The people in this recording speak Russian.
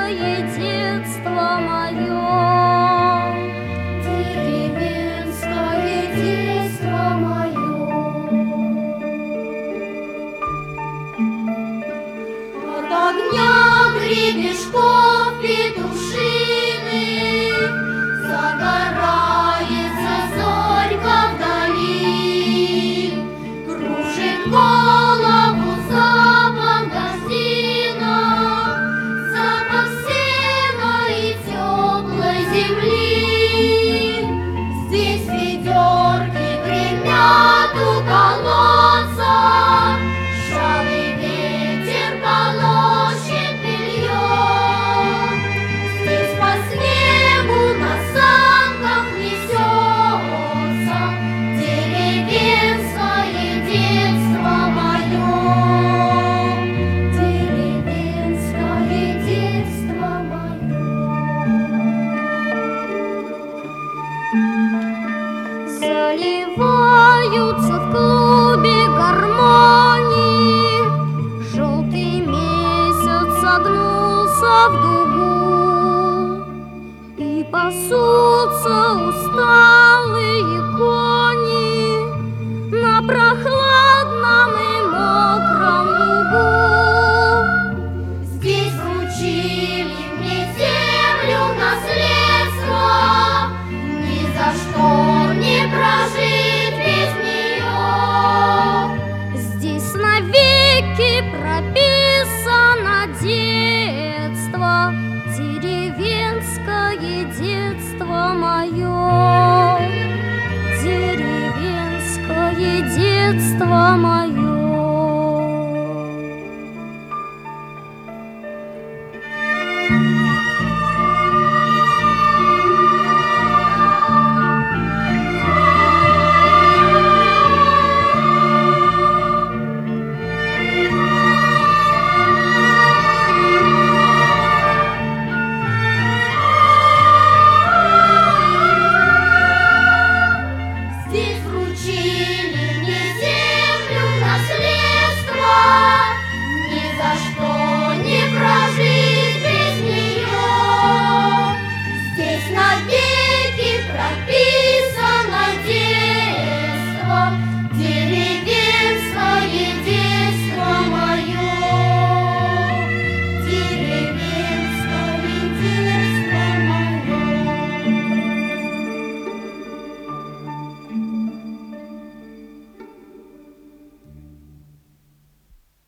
деревенское детство мое. Деревенское детство мое. От огня гребешков петушиных загорается зорька вдали, кружит голову запах дождина, запах сена и теплой земли. Здесь ведерки гремят у колодца, шалый ветер полощет белье. Здесь по снегу на санках несется деревенское детство мое. Деревенское детство мое. Заливаются в клубе гармонии, желтый месяц согнулся в дугу, и пасутся усталые кони на прохладном и мокром лугу. Здесь вручили мне землю наследство, ни за что не прожить без нее. Здесь навеки прописано детство, деревенское детство мое. Деревенское детство мое.